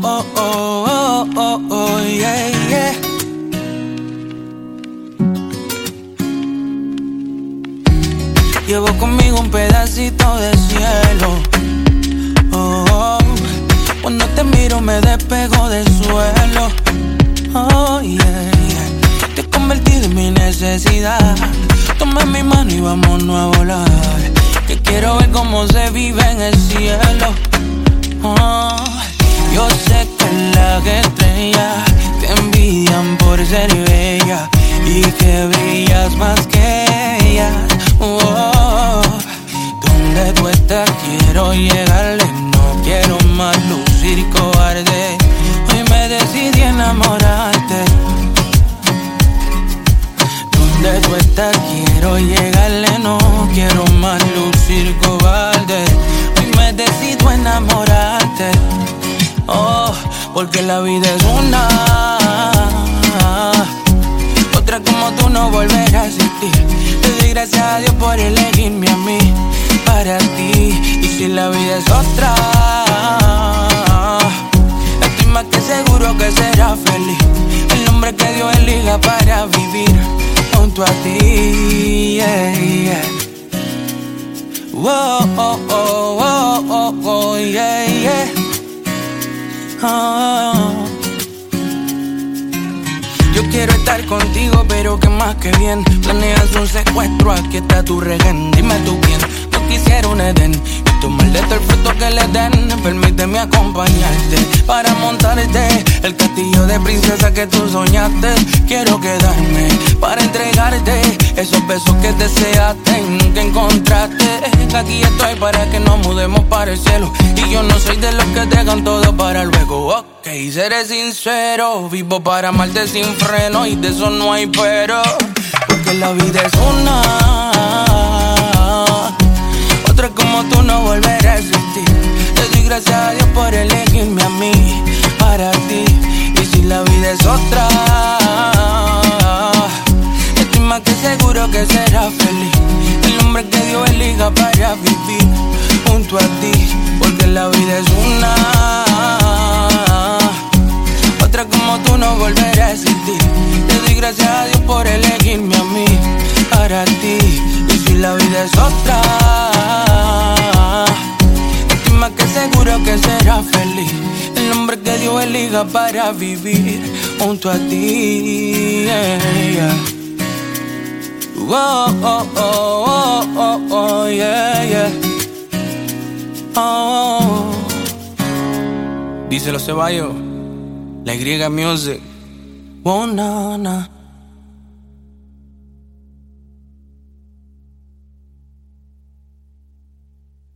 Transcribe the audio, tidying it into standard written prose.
oh, oh, oh, oh, yeah, yeah. Llevo conmigo un pedacito de cielo. Oh, oh. Cuando te miro me despego del suelo. Oh, yeah, yeah. Te he convertido en mi necesidad. Toma mi mano y vámonos a volar. Que quiero ver cómo se vive en el cielo. Oh, yo sé que las estrellas te envidian por ser bella y que brillas más que ellas. Oh, donde tú estás quiero llegarle, no quiero más lucir cobarde. Hoy me decidí enamorarte. Donde tú estás quiero llegarle, no quiero más lucir cobarde. Hoy me decido enamorarte. Oh, porque la vida es una. Otra como tú no volverá a existir. Te doy gracias a Dios por elegirme a mí, para ti. Y si la vida es otra, estoy más que seguro que serás feliz. El hombre que Dios elija para vivir junto a ti, yeah, yeah. Whoa, oh, oh, oh, oh, oh, yeah, yeah. Oh. Yo quiero estar contigo, pero que más que bien planeas un secuestro, aquí está tu rehén. Dime tú quién, no quisiera un Edén y tomarle todo el fruto que le den. Permíteme acompañarte para montarte el castillo de princesa que tú soñaste. Quiero quedarme para entregarte esos besos que deseaste y nunca encontraste. Aquí estoy para que nos mudemos para el cielo. Y yo no soy de los que dejan todo para luego. Ok, seré sincero, vivo para amarte sin freno y de eso no hay pero. Porque la vida es una. Otra como tú no volverá a existir. Te doy gracias a Dios por elegirme a mí, para ti. Y si la vida es otra, estoy más que seguro que serás feliz. El hombre que Dios elija para vivir junto a ti. Porque la vida es una. Otra como tú no volverá a existir. Te doy gracias a Dios por elegirme a mí, para ti. Y si la vida es otra, estoy más que seguro que serás feliz. El hombre que Dios elija para vivir junto a ti, yeah, yeah. Oh, oh, oh, oh, oh, oh, yeah, yeah. Oh. Díselo Ceballos, La Y Music. Oh, na, na.